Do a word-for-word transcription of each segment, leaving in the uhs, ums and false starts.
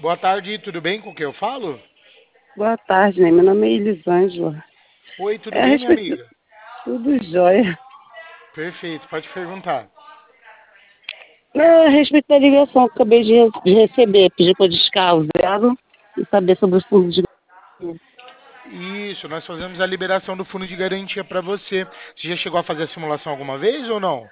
Boa tarde, tudo bem com quem eu falo? Boa tarde, né? Meu nome é Elisângela. Oi, tudo É a bem, minha respeito do... amiga? Tudo jóia. Perfeito, pode perguntar. É a respeito da ligação que eu acabei de, re- de receber, pedir para descar o zero e saber sobre os fundos de garantia. Isso, nós fazemos a liberação do fundo de garantia para você. Você já chegou a fazer a simulação alguma vez ou não?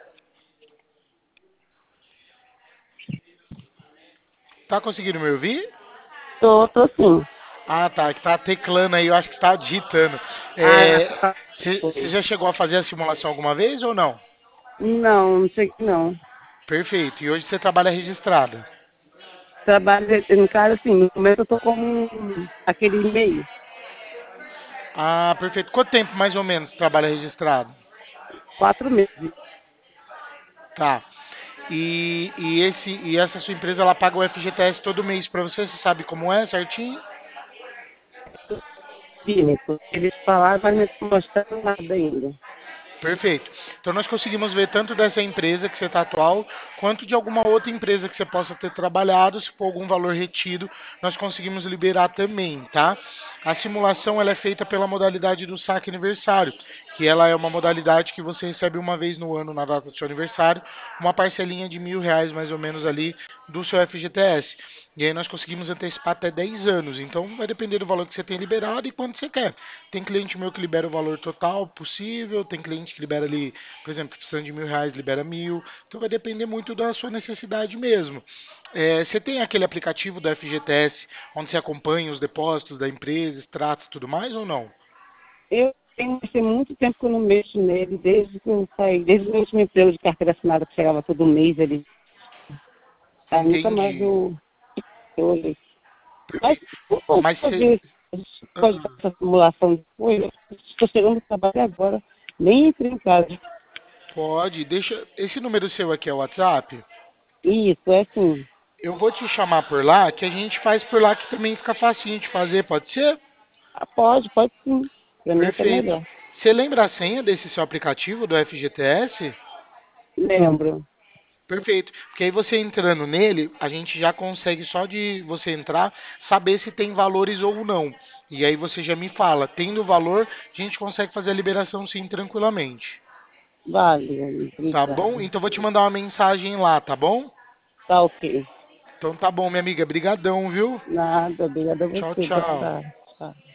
Tá conseguindo me ouvir? Tô, tô sim. Ah, tá, que tá teclando aí, eu acho que está digitando. Ah, É, tá. você você Foi. já chegou a fazer a simulação alguma vez ou não? Não, não sei que não. Perfeito, e hoje você trabalha registrada. Trabalho, no caso, assim, no momento eu tô como um- aquele e-mail, Ah, perfeito. Quanto tempo mais ou menos você trabalha registrado? quatro meses. Tá. E, e, esse, e essa sua empresa ela paga o F G T S todo mês para você, você sabe como é certinho? Clínico. Eles falaram, mas não me mostraram nada ainda. Perfeito. Então nós conseguimos ver tanto dessa empresa que você está atual, quanto de alguma outra empresa que você possa ter trabalhado, se for algum valor retido, nós conseguimos liberar também, tá? A simulação ela é feita pela modalidade do saque aniversário, que ela é uma modalidade que você recebe uma vez no ano na data do seu aniversário, uma parcelinha de mil reais mais ou menos ali do seu F G T S. E aí nós conseguimos antecipar até dez anos. Então vai depender do valor que você tem liberado e quanto você quer. Tem cliente meu que libera o valor total possível, tem cliente que libera ali, por exemplo, precisando de mil reais, libera mil. Então vai depender muito da sua necessidade mesmo. É, você tem aquele aplicativo do F G T S onde você acompanha os depósitos da empresa, extratos e tudo mais ou não? Eu tenho, tem muito tempo que eu não mexo nele, desde que eu saí, desde o meu último emprego de carteira assinada que chegava todo mês ali. Aí nunca mais Entendi. eu, eu olhei. Mas Perfeito. se for Mas você. fazer, a gente pode fazer essa simulação depois. Eu estou chegando no trabalho agora, nem entrei em casa. Pode, deixa. Esse número seu aqui é o WhatsApp? Isso, é assim. Eu vou te chamar por lá, que a gente faz por lá que também fica facinho de fazer, pode ser? Ah, pode, pode sim. Para mim é até Perfeito. melhor. Você lembra a senha desse seu aplicativo do F G T S? Lembro. Perfeito. Porque aí você entrando nele, a gente já consegue só de você entrar saber se tem valores ou não. E aí você já me fala, tendo valor, a gente consegue fazer a liberação sim tranquilamente. Vale, Tá bom? obrigada. Então eu vou te mandar uma mensagem lá, tá bom? Tá ok. Então tá bom, minha amiga. Brigadão, viu? Nada, obrigada a Tchau, você. Boa tchau. tarde. Tchau.